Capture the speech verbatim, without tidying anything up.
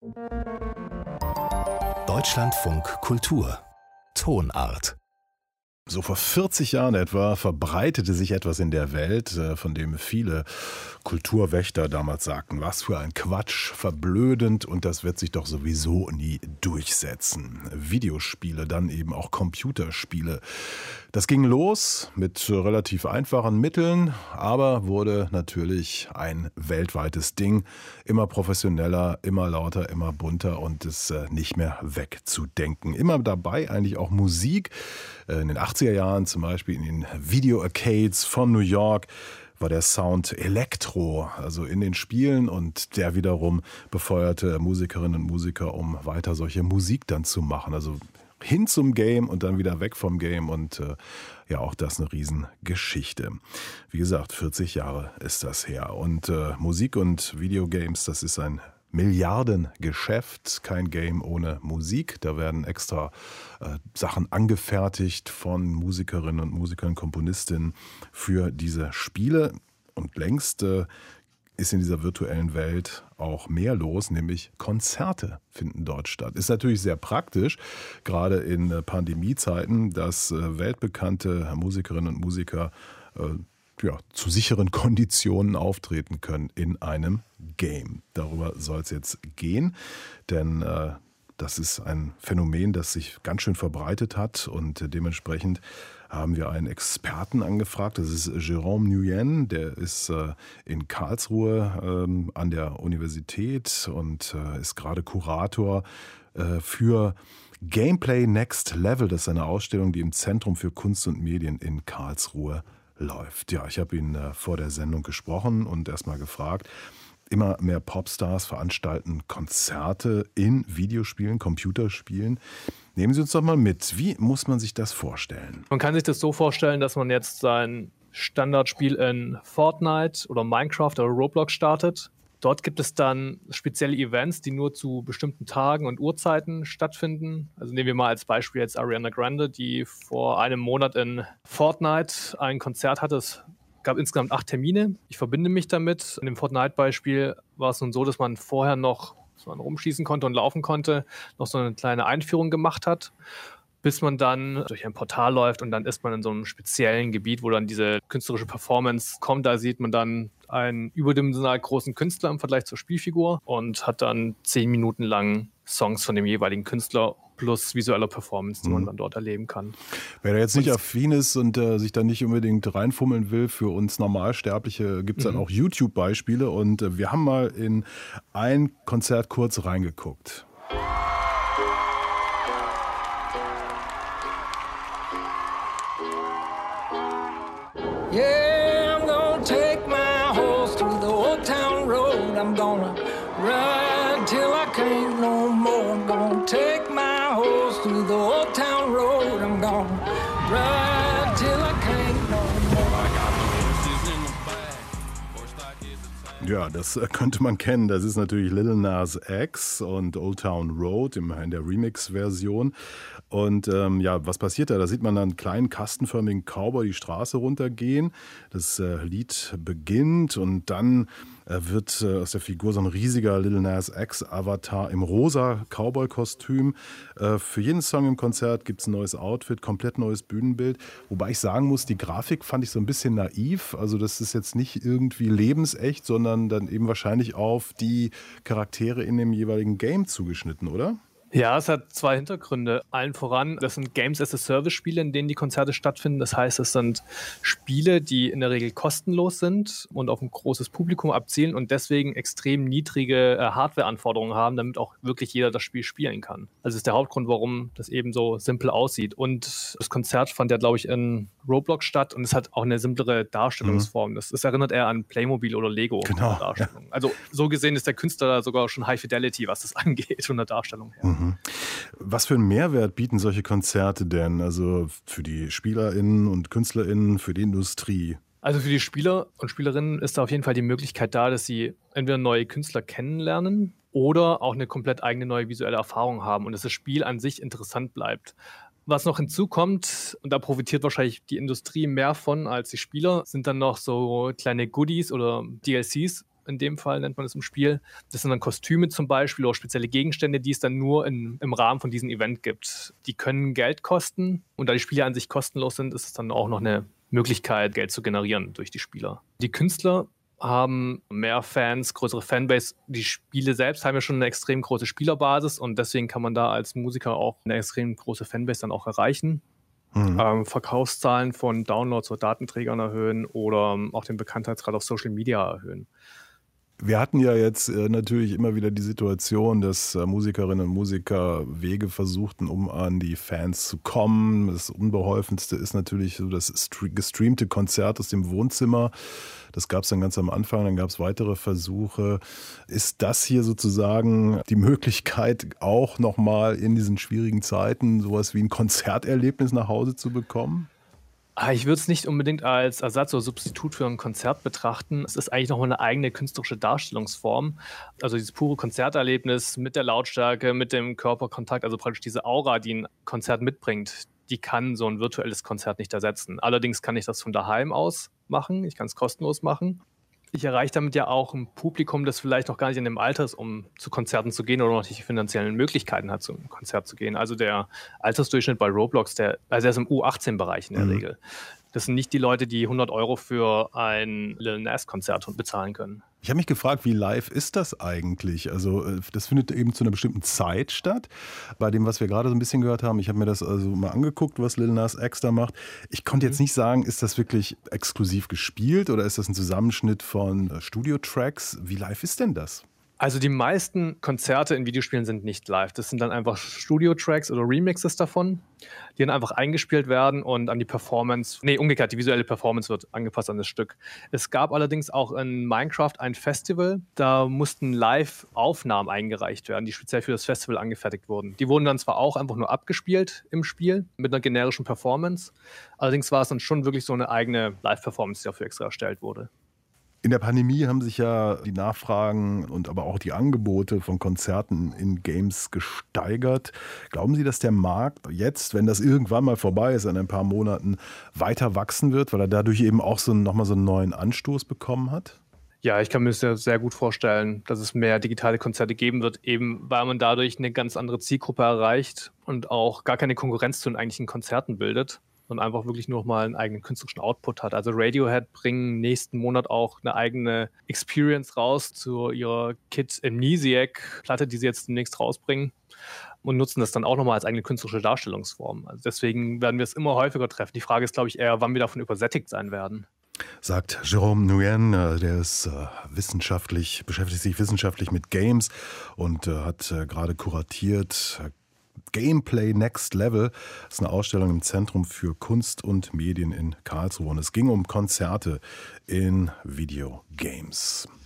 Deutschlandfunk Kultur Tonart. So vor vierzig Jahren etwa verbreitete sich etwas in der Welt, von dem viele Kulturwächter damals sagten, was für ein Quatsch, verblödend und das wird sich doch sowieso nie durchsetzen. Videospiele, dann eben auch Computerspiele. Das ging los mit relativ einfachen Mitteln, aber wurde natürlich ein weltweites Ding. Immer professioneller, immer lauter, immer bunter und ist nicht mehr wegzudenken. Immer dabei eigentlich auch Musik. In den achtziger Jahren zum Beispiel in den Video-Arcades von New York war der Sound Elektro, also in den Spielen, und der wiederum befeuerte Musikerinnen und Musiker, um weiter solche Musik dann zu machen. Also hin zum Game und dann wieder weg vom Game und äh, ja, auch das eine Riesengeschichte. Wie gesagt, vierzig Jahre ist das her und äh, Musik und Videogames, das ist ein Milliardengeschäft, kein Game ohne Musik. Da werden extra äh, Sachen angefertigt von Musikerinnen und Musikern, Komponistinnen für diese Spiele. Und längst äh, ist in dieser virtuellen Welt auch mehr los, nämlich Konzerte finden dort statt. Ist natürlich sehr praktisch, gerade in äh, Pandemiezeiten, dass äh, weltbekannte Musikerinnen und Musiker äh, ja, zu sicheren Konditionen auftreten können in einem Game. Darüber soll es jetzt gehen, denn äh, das ist ein Phänomen, das sich ganz schön verbreitet hat und äh, dementsprechend haben wir einen Experten angefragt. Das ist Jérôme Nguyen, der ist äh, in Karlsruhe äh, an der Universität und äh, ist gerade Kurator äh, für Gameplay Next Level. Das ist eine Ausstellung, die im Zentrum für Kunst und Medien in Karlsruhe läuft. Ja, ich habe ihn äh, vor der Sendung gesprochen und erstmal gefragt, immer mehr Popstars veranstalten Konzerte in Videospielen, Computerspielen. Nehmen Sie uns doch mal mit. Wie muss man sich das vorstellen? Man kann sich das so vorstellen, dass man jetzt sein Standardspiel in Fortnite oder Minecraft oder Roblox startet. Dort gibt es dann spezielle Events, die nur zu bestimmten Tagen und Uhrzeiten stattfinden. Also nehmen wir mal als Beispiel jetzt Ariana Grande, die vor einem Monat in Fortnite ein Konzert hatte. Es gab insgesamt acht Termine. Ich verbinde mich damit. In dem Fortnite-Beispiel war es nun so, dass man vorher noch, dass man rumschießen konnte und laufen konnte, noch so eine kleine Einführung gemacht hat, bis man dann durch ein Portal läuft und dann ist man in so einem speziellen Gebiet, wo dann diese künstlerische Performance kommt. Da sieht man dann einen überdimensional großen Künstler im Vergleich zur Spielfigur und hat dann zehn Minuten lang Songs von dem jeweiligen Künstler plus visueller Performance, die man dann dort erleben kann. Wer da jetzt nicht affin ist und äh, sich da nicht unbedingt reinfummeln will, für uns Normalsterbliche gibt es dann Mhm. auch YouTube-Beispiele und äh, wir haben mal in ein Konzert kurz reingeguckt. Yeah, I'm gonna take my horse through the old town road. I'm gonna ride till I can't no more. I'm gonna take my horse through the old town road. I'm gonna ride till I can't no more. I got the horses in the back. Horse like is a Ja, das äh, könnte man kennen. Das ist natürlich Lil Nas X und Old Town Road im- in der Remix-Version. Und ähm, ja, was passiert da? Da sieht man dann einen kleinen kastenförmigen Cowboy die Straße runtergehen. Das äh, Lied beginnt und dann äh, wird äh, aus der Figur so ein riesiger Lil Nas X-Avatar im rosa Cowboy-Kostüm. Äh, für jeden Song im Konzert gibt es ein neues Outfit, komplett neues Bühnenbild. Wobei ich sagen muss, die Grafik fand ich so ein bisschen naiv. Also das ist jetzt nicht irgendwie lebensecht, sondern dann eben wahrscheinlich auf die Charaktere in dem jeweiligen Game zugeschnitten, oder? Ja, es hat zwei Hintergründe. Allen voran, das sind Games-as-a-Service-Spiele, in denen die Konzerte stattfinden. Das heißt, es sind Spiele, die in der Regel kostenlos sind und auf ein großes Publikum abzielen und deswegen extrem niedrige äh, Hardware-Anforderungen haben, damit auch wirklich jeder das Spiel spielen kann. Also das ist der Hauptgrund, warum das eben so simpel aussieht. Und das Konzert fand ja, glaube ich, in Roblox statt und es hat auch eine simplere Darstellungsform. Das, das erinnert eher an Playmobil oder Lego von Genau, der Darstellung. Also so gesehen ist der Künstler da sogar schon High Fidelity, was das angeht, von der Darstellung her. Mhm. Was für einen Mehrwert bieten solche Konzerte denn? Also für die SpielerInnen und KünstlerInnen, für die Industrie? Also für die Spieler und Spielerinnen ist da auf jeden Fall die Möglichkeit da, dass sie entweder neue Künstler kennenlernen oder auch eine komplett eigene neue visuelle Erfahrung haben und dass das Spiel an sich interessant bleibt. Was noch hinzukommt, und da profitiert wahrscheinlich die Industrie mehr von als die Spieler, sind dann noch so kleine Goodies oder D L Cs, in dem Fall nennt man es im Spiel. Das sind dann Kostüme zum Beispiel oder spezielle Gegenstände, die es dann nur in, im Rahmen von diesem Event gibt. Die können Geld kosten und da die Spiele an sich kostenlos sind, ist es dann auch noch eine Möglichkeit, Geld zu generieren durch die Spieler. Die Künstler haben mehr Fans, größere Fanbase. Die Spiele selbst haben ja schon eine extrem große Spielerbasis und deswegen kann man da als Musiker auch eine extrem große Fanbase dann auch erreichen. Mhm. Ähm, Verkaufszahlen von Downloads oder Datenträgern erhöhen oder ähm, auch den Bekanntheitsgrad auf Social Media erhöhen. Wir hatten ja jetzt äh, natürlich immer wieder die Situation, dass äh, Musikerinnen und Musiker Wege versuchten, um an die Fans zu kommen. Das Unbeholfenste ist natürlich so das stre- gestreamte Konzert aus dem Wohnzimmer. Das gab es dann ganz am Anfang, dann gab es weitere Versuche. Ist das hier sozusagen die Möglichkeit, auch nochmal in diesen schwierigen Zeiten sowas wie ein Konzerterlebnis nach Hause zu bekommen? Ich würde es nicht unbedingt als Ersatz oder Substitut für ein Konzert betrachten. Es ist eigentlich nochmal eine eigene künstlerische Darstellungsform. Also dieses pure Konzerterlebnis mit der Lautstärke, mit dem Körperkontakt, also praktisch diese Aura, die ein Konzert mitbringt, die kann so ein virtuelles Konzert nicht ersetzen. Allerdings kann ich das von daheim aus machen. Ich kann es kostenlos machen. Ich erreiche damit ja auch ein Publikum, das vielleicht noch gar nicht in dem Alter ist, um zu Konzerten zu gehen oder noch nicht die finanziellen Möglichkeiten hat, zum Konzert zu gehen. Also der Altersdurchschnitt bei Roblox, der, also der ist im U achtzehn Bereich in der mhm. Regel. Das sind nicht die Leute, die hundert Euro für ein Lil Nas-Konzert bezahlen können. Ich habe mich gefragt, wie live ist das eigentlich? Also das findet eben zu einer bestimmten Zeit statt. Bei dem, was wir gerade so ein bisschen gehört haben, ich habe mir das also mal angeguckt, was Lil Nas X da macht. Ich konnte jetzt nicht sagen, ist das wirklich exklusiv gespielt oder ist das ein Zusammenschnitt von Studio-Tracks? Wie live ist denn das? Also die meisten Konzerte in Videospielen sind nicht live. Das sind dann einfach Studio-Tracks oder Remixes davon, die dann einfach eingespielt werden und an die Performance, nee, umgekehrt, die visuelle Performance wird angepasst an das Stück. Es gab allerdings auch in Minecraft ein Festival, da mussten Live-Aufnahmen eingereicht werden, die speziell für das Festival angefertigt wurden. Die wurden dann zwar auch einfach nur abgespielt im Spiel mit einer generischen Performance, allerdings war es dann schon wirklich so eine eigene Live-Performance, die dafür extra erstellt wurde. In der Pandemie haben sich ja die Nachfragen und aber auch die Angebote von Konzerten in Games gesteigert. Glauben Sie, dass der Markt jetzt, wenn das irgendwann mal vorbei ist, in ein paar Monaten, weiter wachsen wird, weil er dadurch eben auch so nochmal so einen neuen Anstoß bekommen hat? Ja, ich kann mir sehr, sehr gut vorstellen, dass es mehr digitale Konzerte geben wird, eben weil man dadurch eine ganz andere Zielgruppe erreicht und auch gar keine Konkurrenz zu den eigentlichen Konzerten bildet. Und einfach wirklich nur noch mal einen eigenen künstlerischen Output hat. Also Radiohead bringen nächsten Monat auch eine eigene Experience raus zu ihrer Kid Amnesiac-Platte, die sie jetzt demnächst rausbringen und nutzen das dann auch nochmal als eigene künstlerische Darstellungsform. Also deswegen werden wir es immer häufiger treffen. Die Frage ist, glaube ich, eher, wann wir davon übersättigt sein werden. Sagt Jérôme Nguyen, der ist äh, wissenschaftlich, beschäftigt sich wissenschaftlich mit Games und äh, hat äh, gerade kuratiert Gameplay Next Level. Das ist eine Ausstellung im Zentrum für Kunst und Medien in Karlsruhe. Und es ging um Konzerte in Videogames.